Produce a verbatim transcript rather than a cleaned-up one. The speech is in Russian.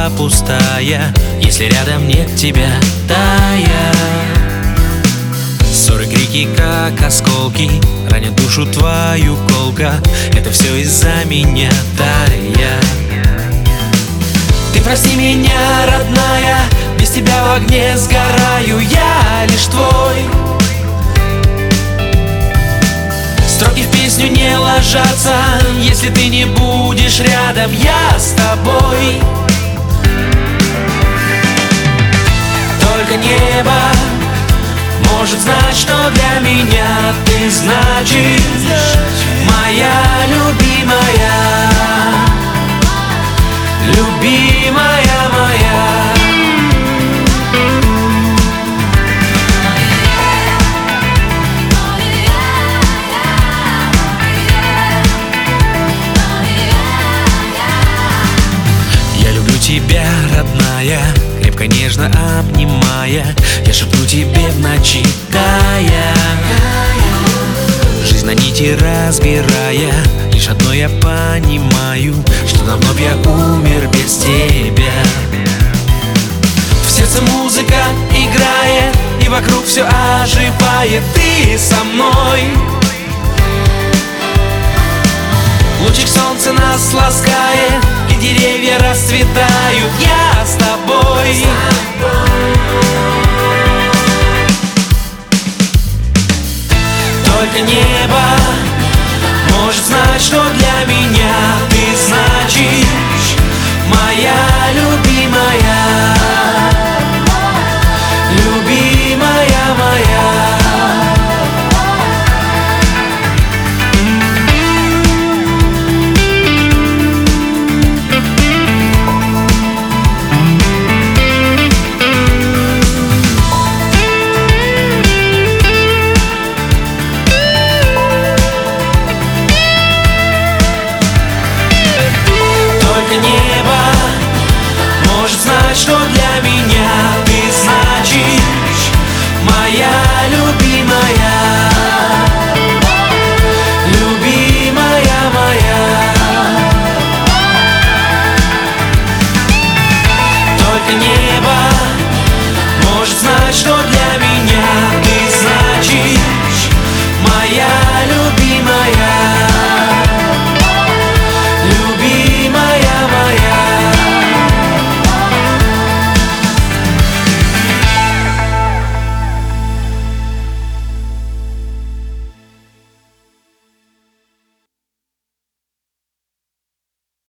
голова пустая, если рядом нет тебя, тая. Ссоры, крики, как осколки, ранят душу твою колка. Это все из-за меня, тая. Ты прости меня, родная, без тебя в огне сгораю, я лишь твой. Строки в песню не ложатся, если ты не будешь рядом, я с тобой. Только небо может знать, что для меня ты значишь, моя любимая, любимая моя. Я люблю тебя, родная, крепко, нежно обнимая. Я шепну тебе в ночи, тая. Жизнь на нити разбирая, лишь одно я понимаю, что давно б я умер без тебя. В сердце музыка играет, и вокруг все оживает. Ты со мной. Лучик солнца нас ласкает, и деревья расцветают. Я с тобой. Только небо может знать, что для меня ты значишь, моя